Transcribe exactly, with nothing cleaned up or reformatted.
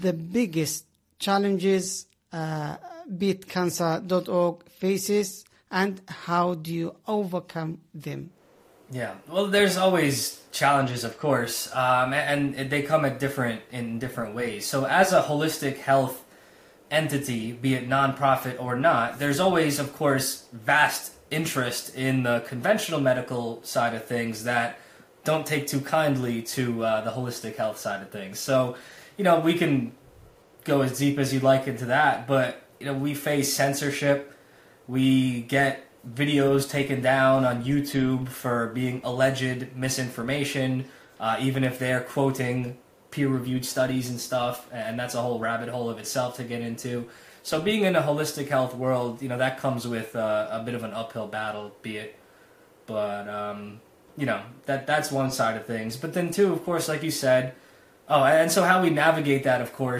the biggest challenges uh, beat cancer dot org faces, and how do you overcome them? Yeah, well, there's always challenges, of course, um, and, and they come at different in different ways. So as a holistic health entity, be it nonprofit or not, there's always, of course, vast interest in the conventional medical side of things that don't take too kindly to uh, the holistic health side of things. So, you know, we can go as deep as you'd like into that, but, you know, we face censorship. We get videos taken down on YouTube for being alleged misinformation, uh, even if they're quoting peer-reviewed studies and stuff, and that's a whole rabbit hole of itself to get into. So being in a holistic health world, you know, that comes with uh, a bit of an uphill battle, be it. But, um, you know, that that's one side of things. But then, too, of course, like you said, oh, and so how we navigate that, of course,